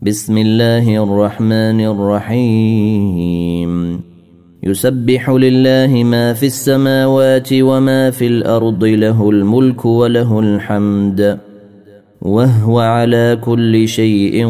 بسم الله الرحمن الرحيم يسبح لله ما في السماوات وما في الأرض له الملك وله الحمد وهو على كل شيء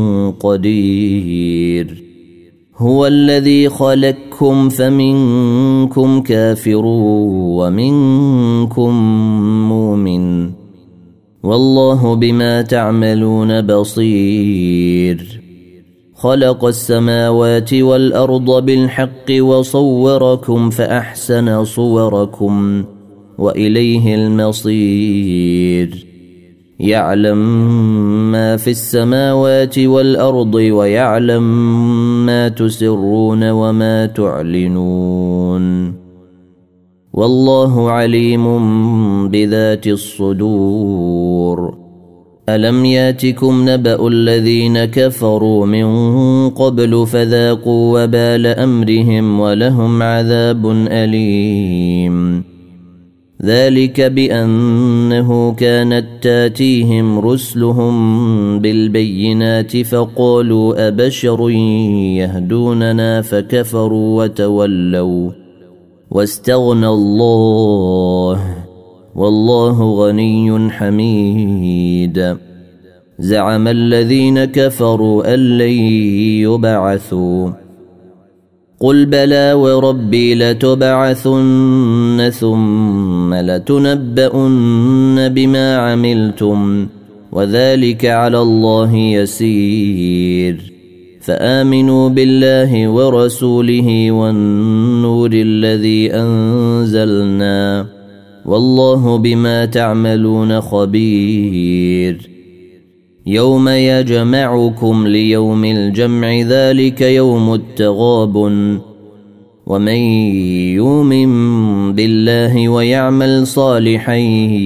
قدير هو الذي خلقكم فمنكم كافر ومنكم مؤمن والله بما تعملون بصير خلق السماوات والأرض بالحق وصوركم فأحسن صوركم وإليه المصير يعلم ما في السماوات والأرض ويعلم ما تسرون وما تعلنون والله عليم بذات الصدور ألم ياتكم نبأ الذين كفروا من قبل فذاقوا وبال أمرهم ولهم عذاب أليم ذلك بأنه كانت تاتيهم رسلهم بالبينات فقالوا أبشر يهدوننا فكفروا وتولوا واستغنى الله والله غني حميد زعم الذين كفروا أن لن يبعثوا قل بلى وربي لتبعثن ثم لتنبؤن بما عملتم وذلك على الله يسير فآمنوا بالله ورسوله والنور الذي أنزلنا والله بما تعملون خبير يوم يجمعكم ليوم الجمع ذلك يوم التغابن ومن يؤمن بالله ويعمل صالحا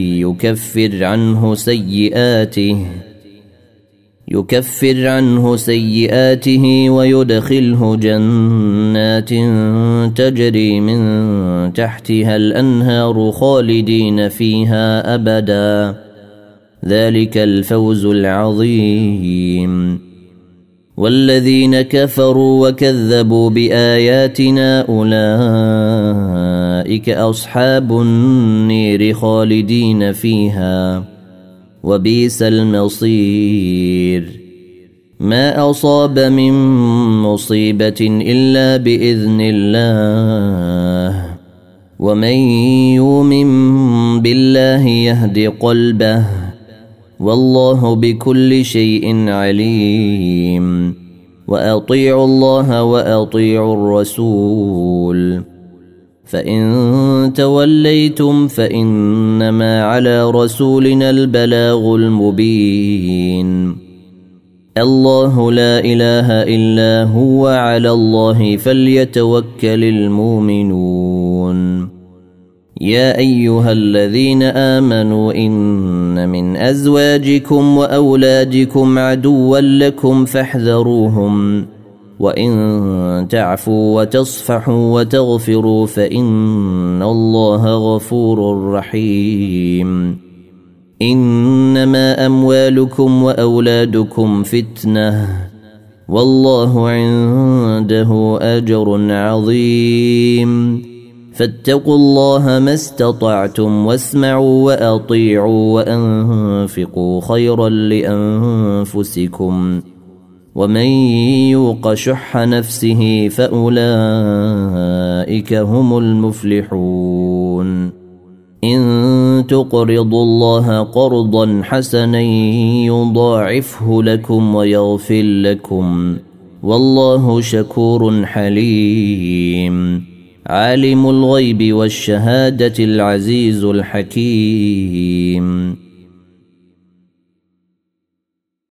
يكفر عنه سيئاته ويدخله جنات تجري من تحتها الأنهار خالدين فيها أبدا ذلك الفوز العظيم والذين كفروا وكذبوا بآياتنا أولئك أصحاب النير خالدين فيها وبئس المصير ما أصاب من مصيبة إلا بإذن الله ومن يؤمن بالله يهد قلبه والله بكل شيء عليم وأطيعوا الله وأطيعوا الرسول فإن توليتم فإنما على رسولنا البلاغ المبين الله لا إله إلا هو على الله فليتوكل المؤمنون يا أيها الذين آمنوا إن من أزواجكم وأولادكم عدوا لكم فاحذروهم وإن تعفوا وتصفحوا وتغفروا فإن الله غفور رحيم إنما أموالكم وأولادكم فتنة والله عنده أجر عظيم فاتقوا الله ما استطعتم واسمعوا وأطيعوا وأنفقوا خيرا لأنفسكم ومن يوق شح نفسه فأولئك هم المفلحون إن تقرضوا الله قرضا حسنا يضاعفه لكم ويغفر لكم والله شكور حليم عالم الغيب والشهادة العزيز الحكيم